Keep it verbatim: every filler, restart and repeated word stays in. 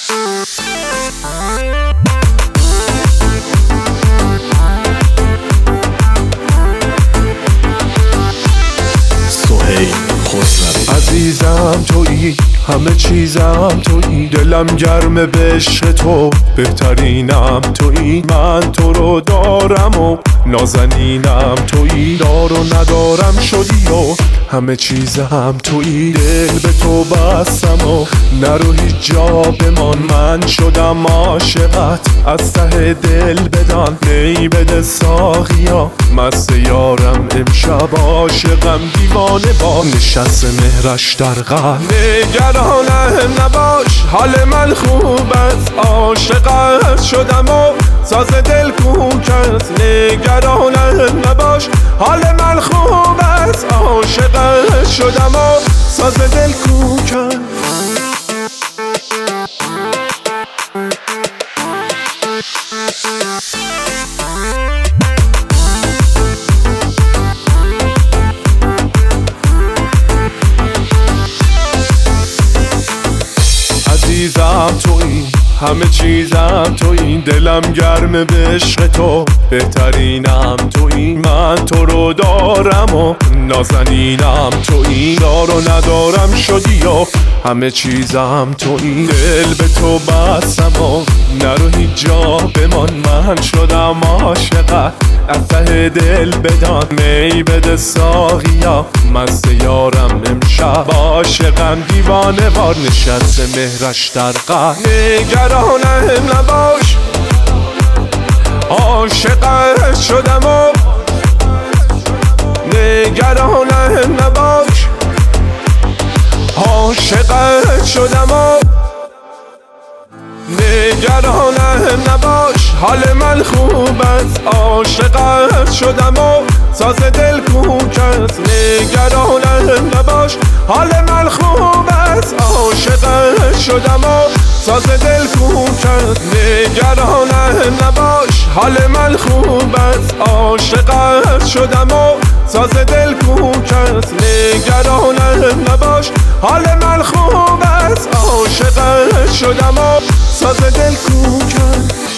عزیزم تویی، همه چیزم تویی، دلم گرمه به عشق تو، بهترینم تویی. من تو رو دارم و نازنینم تویی، دار و ندارم شدی و همه چیزم تویی. دل به تو بستم و نرو هیچ جا بمان، من شدم عاشقت از ته دل بدان. می بده ساقیا مست یارم امشب، عاشقم دیوانه با نشست مهرش در قلب. نگرانم نباش حال من خوب است، عاشقت شدم و ساز دل کوک است. نگرانم نباش حال من خوب است، عاشقت شدم و ساز دل کوک است. عزیزم تویی، همه چیزم تویی، دلم گرمه به عشق تو، بهترینم تویی. من تو رو دارم و نازنینم تویی، دار و ندارم شدی و همه چیزم تویی. دل به تو بستم و نرو هیچ جا بمان، من شدم عاشقت از ته دل بدان. می بده ساقیا مست یارم امشب، عاشقم دیوانه وار نشست مهرش در قلب. نگرانم نباش عاشقت شدم و نگرانم نباش عاشقت شدم و نگرانم نباش حال من خوب است، عاشقت شدم و ساز دل کوک است. نگرانم نباش حال من خوب است، عاشقت شدم و ساز دل کوک است. نگرانم نباش حال من خوب است، عاشقت شدم و ساز دل کوک است. نگرانم نباش حال من خوب است، عاشقت شدم و ساز دل کوک است.